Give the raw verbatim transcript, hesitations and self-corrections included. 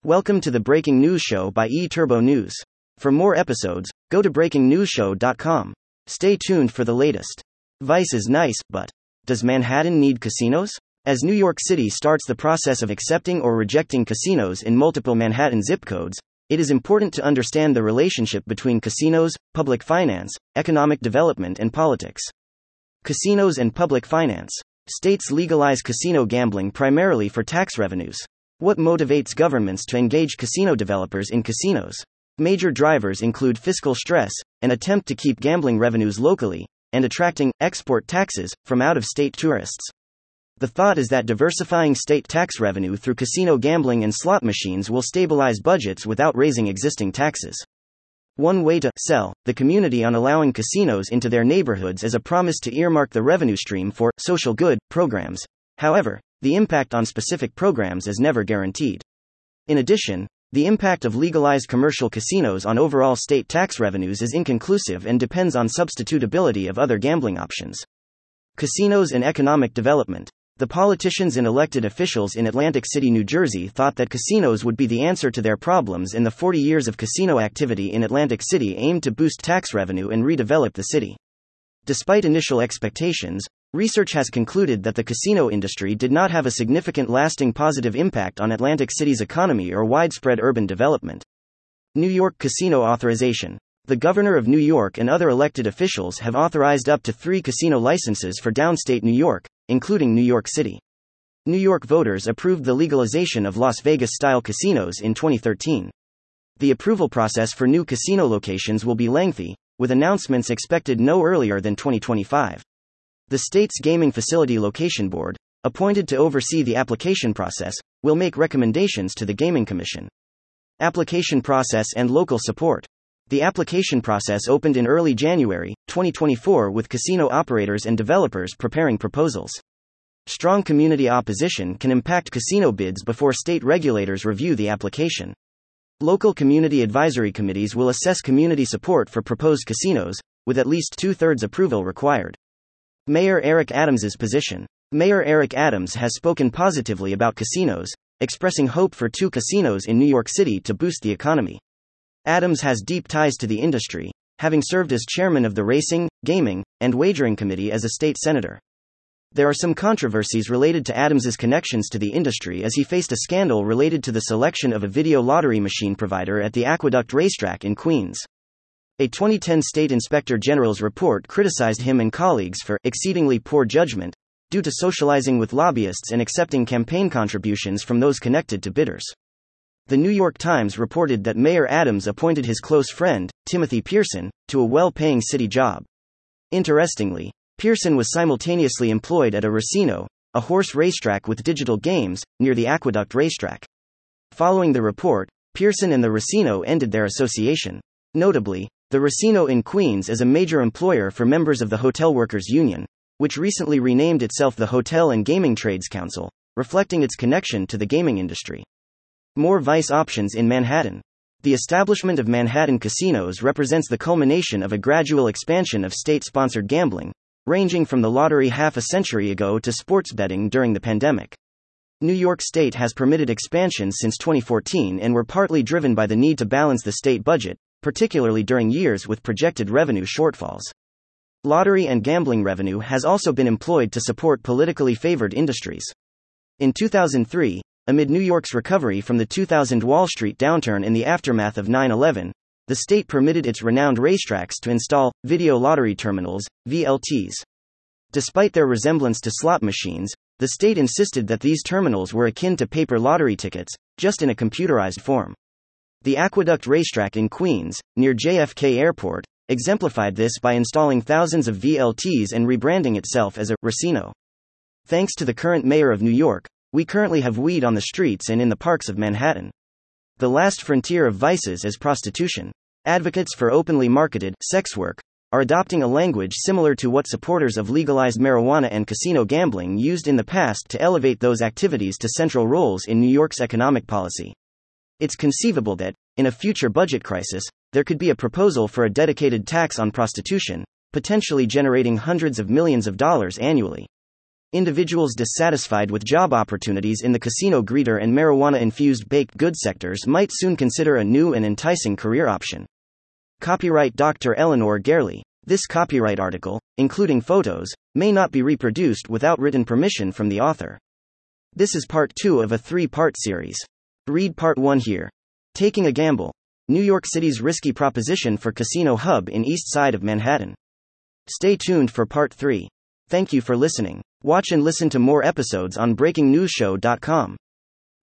Welcome to the Breaking News Show by eTurbo News. For more episodes, go to breaking news show dot com. Stay tuned for the latest. Vice is nice, but does Manhattan need casinos? As New York City starts the process of accepting or rejecting casinos in multiple Manhattan zip codes, it is important to understand the relationship between casinos, public finance, economic development, and politics. Casinos and public finance. States legalize casino gambling primarily for tax revenues. What motivates governments to engage casino developers in casinos? Major drivers include fiscal stress, an attempt to keep gambling revenues locally, and attracting export taxes from out-of-state tourists. The thought is that diversifying state tax revenue through casino gambling and slot machines will stabilize budgets without raising existing taxes. One way to sell the community on allowing casinos into their neighborhoods is a promise to earmark the revenue stream for social good programs. However, the impact on specific programs is never guaranteed. In addition, the impact of legalized commercial casinos on overall state tax revenues is inconclusive and depends on substitutability of other gambling options. Casinos and economic development. The politicians and elected officials in Atlantic City, New Jersey thought that casinos would be the answer to their problems, and the forty years of casino activity in Atlantic City aimed to boost tax revenue and redevelop the city. Despite initial expectations, research has concluded that the casino industry did not have a significant lasting positive impact on Atlantic City's economy or widespread urban development. New York Casino Authorization. The governor of New York and other elected officials have authorized up to three casino licenses for downstate New York, including New York City. New York voters approved the legalization of Las Vegas-style casinos in twenty thirteen. The approval process for new casino locations will be lengthy, with announcements expected no earlier than twenty twenty-five. The state's Gaming Facility Location Board, appointed to oversee the application process, will make recommendations to the Gaming Commission. Application process and local support. The application process opened in early January twenty twenty-four with casino operators and developers preparing proposals. Strong community opposition can impact casino bids before state regulators review the application. Local community advisory committees will assess community support for proposed casinos, with at least two-thirds approval required. Mayor Eric Adams's position. Mayor Eric Adams has spoken positively about casinos, expressing hope for two casinos in New York City to boost the economy. Adams has deep ties to the industry, having served as chairman of the Racing, Gaming, and Wagering Committee as a state senator. There are some controversies related to Adams's connections to the industry, as he faced a scandal related to the selection of a video lottery machine provider at the Aqueduct Racetrack in Queens. A twenty ten State Inspector General's report criticized him and colleagues for exceedingly poor judgment, due to socializing with lobbyists and accepting campaign contributions from those connected to bidders. The New York Times reported that Mayor Adams appointed his close friend, Timothy Pearson, to a well-paying city job. Interestingly, Pearson was simultaneously employed at a Racino, a horse racetrack with digital games, near the Aqueduct Racetrack. Following the report, Pearson and the Racino ended their association. Notably, the Racino in Queens is a major employer for members of the Hotel Workers Union, which recently renamed itself the Hotel and Gaming Trades Council, reflecting its connection to the gaming industry. More Vice options in Manhattan. The establishment of Manhattan casinos represents the culmination of a gradual expansion of state-sponsored gambling, ranging from the lottery half a century ago to sports betting during the pandemic. New York State has permitted expansion since twenty fourteen and were partly driven by the need to balance the state budget, particularly during years with projected revenue shortfalls. Lottery and gambling revenue has also been employed to support politically favored industries. In two thousand three, amid New York's recovery from the two thousand Wall Street downturn in the aftermath of nine eleven, the state permitted its renowned racetracks to install video lottery terminals, V L Ts. Despite their resemblance to slot machines, the state insisted that these terminals were akin to paper lottery tickets, just in a computerized form. The Aqueduct Racetrack in Queens, near J F K Airport, exemplified this by installing thousands of V L Ts and rebranding itself as a Racino. Thanks to the current mayor of New York, we currently have weed on the streets and in the parks of Manhattan. The last frontier of vices is prostitution. Advocates for openly marketed sex work are adopting a language similar to what supporters of legalized marijuana and casino gambling used in the past to elevate those activities to central roles in New York's economic policy. It's conceivable that, in a future budget crisis, there could be a proposal for a dedicated tax on prostitution, potentially generating hundreds of millions of dollars annually. Individuals dissatisfied with job opportunities in the casino greeter and marijuana-infused baked goods sectors might soon consider a new and enticing career option. Copyright Doctor Eleanor Garley. This copyright article, including photos, may not be reproduced without written permission from the author. This is part two of a three-part series. Read part one here. Taking a Gamble. New York City's risky proposition for casino hub in east side of Manhattan. Stay tuned for part three. Thank you for listening. Watch and listen to more episodes on breaking news show dot com.